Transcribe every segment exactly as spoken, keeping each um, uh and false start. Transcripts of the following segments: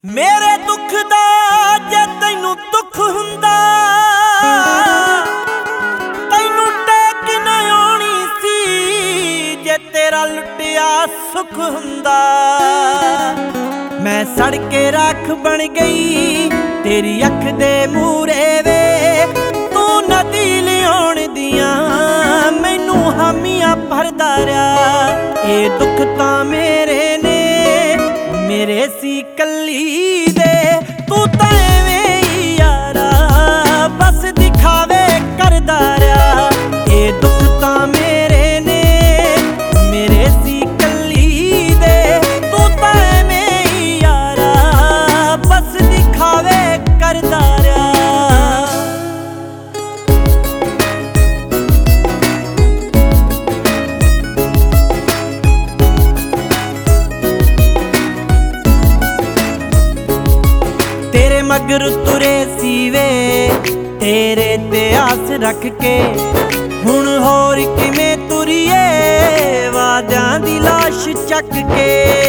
मेरे दुख दा जे तैनू दुख हुंदा तैनू टेक ना आउणी सी जे तेरा लुटिया सुख हुंदा। मैं सड़ के राख बन गई तेरी अख दे मूरे वे तू नदी लियाउण दियां मैनू हामियां भरदा रहा। ये दुख तां मेरे ने मेरे सी कली दे तू तां एवें ही यारा बस दिखावे करदा रहा। ये दुख तां मेरे ने मेरे सी कली दे तू तां एवें ही यारा बस दिखावे करदा रहा। तेरे मगर तुरे सीवे तेरे ते आस रख के हुण होर किवें तुरीए वादियां दी लाश चक के।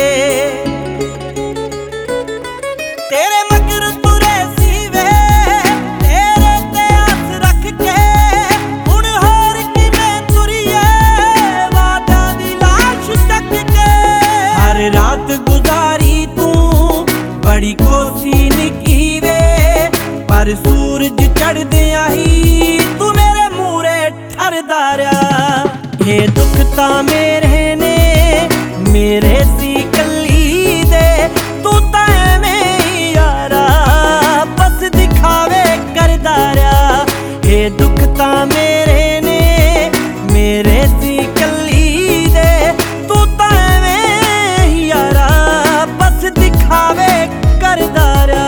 तेरे मगर तुरे सीवे तेरे ते आस रख के हुण होर किवें तुरीए वादियां दी लाश चक के। हर रात गुजारी तू बड़ी कोसी निकी वे पर सूरज चढ़दियां ही तू मेरे मूरे ठरदा रहा। ये दुख तां मेरे ने मेरे सी कली दे तू तां एवें ही यारा बस दिखावे करदा रहा। ये दुख तां मेरे ने मेरे सी कली दे तू तां एवें ही यारा बस दिखावे करदा रहा।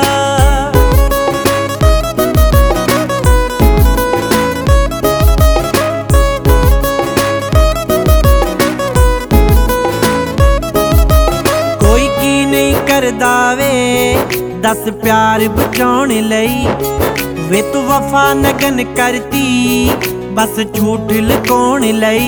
कोई की नहीं करदा वे दस प्यार बचाउण लई वे तू वफा नगन करती बस झूठ लुकाउण लई।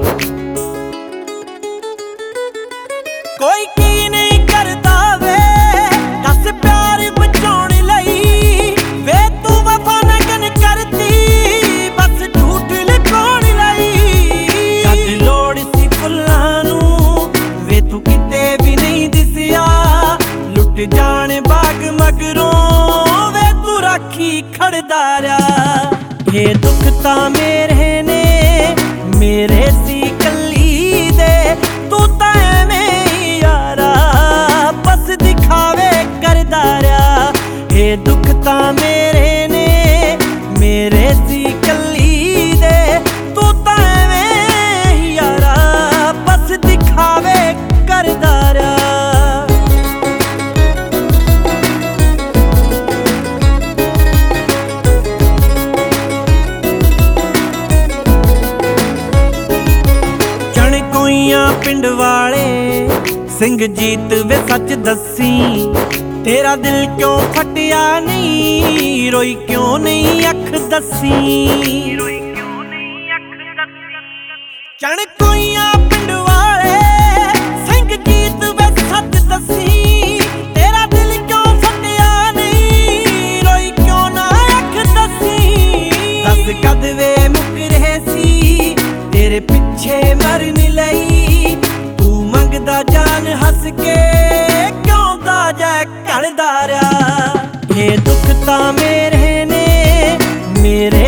कोई की नहीं करदा वे दस प्यार बचाउण लई वे तू वफा नगन करती बस झूठ लुकाउण लई। जद लोड़ सी फुल्लां नूं वे तू किते भी नहीं दिसिया लुट जाण बाग मगरों वे तू राखी खड़दा रहा। ये दुख तां मेरे ने मेरे सी कली दे तू तां एवें ही यारा बस दिखावे करदा रहा। ये दुख तां मेरे ने मेरे सी कली दे तू तां एवें ही यारा बस दिखावे करदा रहा। पिंड वाले सिंह जीत वे सच दसी तेरा दिल क्यों फटिया नहीं रोई क्यों नहीं अख दसी। चणकोइयां पिंड वाले सिंह जीत वे सच दसी तेरा दिल क्यों फटिया नहीं रोई क्यों ना अख दसी। दस कद वे मुक रहे सी तेरे पिछे मरन लई मंगदा जान हस के क्यों ताजा करदा रहा। ये दुख तां मेरे ने मेरे